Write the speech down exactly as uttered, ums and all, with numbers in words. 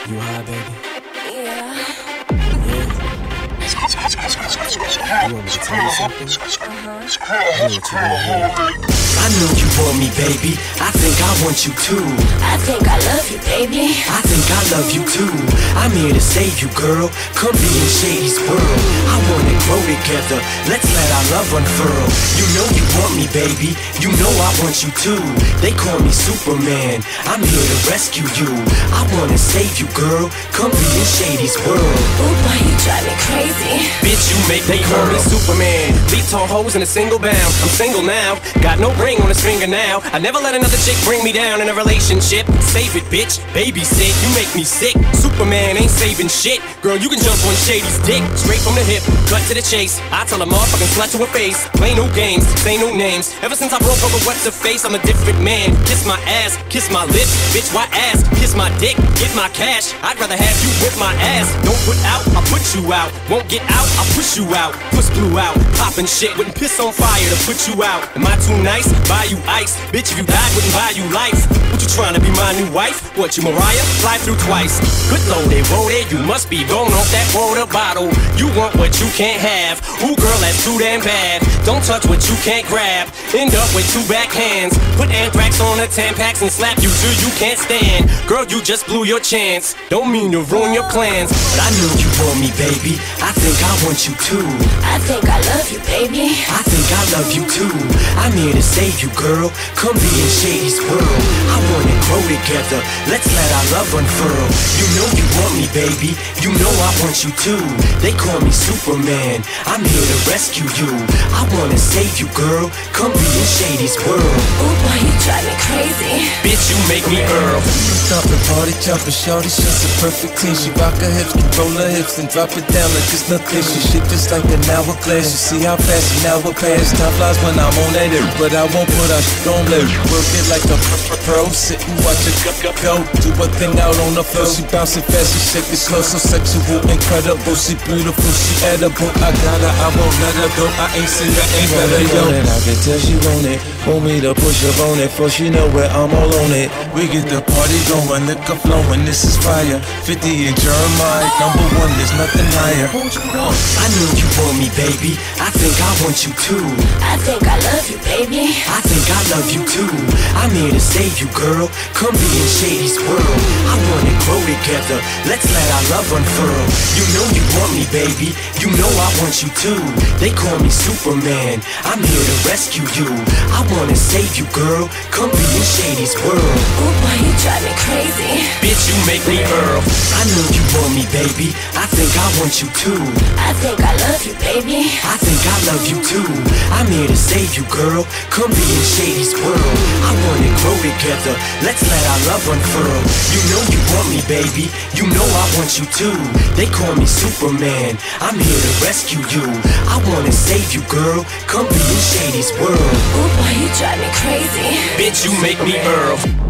You high, baby? Yeah. Yeah. You want me to tell you something? Uh-huh. I know what you wanna hear. I know you want me, baby. I think I want you too. I think I love you, baby. I think I love you too. I'm here to save you, girl. Come be in Shady's world. I wanna grow together. Let's let our love unfurl. You know you want me, baby. You know I want you too. They call me Superman. I'm here to rescue you. I wanna save you, girl. Come be in Shady's world. Ooh, boy, you drive me crazy. Bitch, you make me call me Superman. Leap tall hoes in a single bound. I'm single now. Got no ring on his finger now. I never let another chick bring me down in a relationship. Save it, bitch. Babysit. You make me sick. Superman ain't saving shit. Girl, you can jump on Shady's dick. Straight from the hip, cut to the chase. I tell a motherfucking slut to her face. Play no games, say no names. Ever since I broke up with what's her face, I'm a different man. Kiss my ass, kiss my lips. Bitch, why ass? Kiss my dick, get my cash. I'd rather have you whip my ass. Don't put out, I'll put you out. Won't get out, I'll push you out. Puss blew out, poppin' shit. Wouldn't piss on fire to put you out. Am I too nice? Buy you ice. Bitch, if you died, wouldn't buy you life. What you tryna be my new wife? What, you Mariah? Fly through twice. Good loaded, loaded. You must be going off that water bottle. You want what you can't have. Ooh, girl, that's too damn bad. Don't touch what you can't grab. End up with two backhands. Put anthrax on the Tampax and slap you till you can't stand. Girl, you just blew your chance. Don't mean to ruin your plans, but I know you want me, baby. I think I want you too. I think I love you, baby. I think I love you too. I'm here to save you, girl. Come be in Shady's world. I wanna grow together. Let's let our love unfurl. You know you want me, baby. You know I want you too. They call me Superman. I'm here to rescue you. I wanna save you, girl. Come be in Shady's world. Ooh, boy, you drive me crazy. Bitch, you make me Earl. Stompin', party jumpin', shorty, she's a perfect teen. She rock her hips, control her hips, and drop it down like it's nothing. She shit just like an hourglass. You see how fast an hour pass. Time flies when I'm on that air, but I won't put our shit on blue. Work it like a pro, sit and watch it go, go, go. Do her thing out on the floor. She bouncing fast, she shake it slow, so sexual, incredible. She beautiful, she edible. I got her, I won't let her go. I ain't seen her, ain't better, yo. I can tell she want it. Want me to push up on it, for she know where I'm all on it. We get the party going, liquor flowing, this is fire. fifty and Jeremiah, number one, there's nothing higher. I know you want me, baby. I think I want you too. I think I love you, baby. I think I love you too. I'm here to save you, girl. Come be in Shady's world. I wanna grow together. Let's let our love unfurl. You know you want me, baby. You know I want you too. They call me Superman. I'm here to rescue you. I wanna save you, girl. Come be in Shady's world. Ooh, boy, you drive me crazy. Bitch, you make me Earl. I know you want me, baby. I think I want you too. I think I love you, baby. I think I love you too. I'm here to save you, girl. Come be in Shady's world. I wanna grow together. Let's let our love unfurl. You know you want me, baby. You know I want you too. They call me Superman. I'm here to rescue you. I wanna save you, girl. Come be in Shady's world. Ooh, boy, you drive me crazy. Bitch, you make me Earl.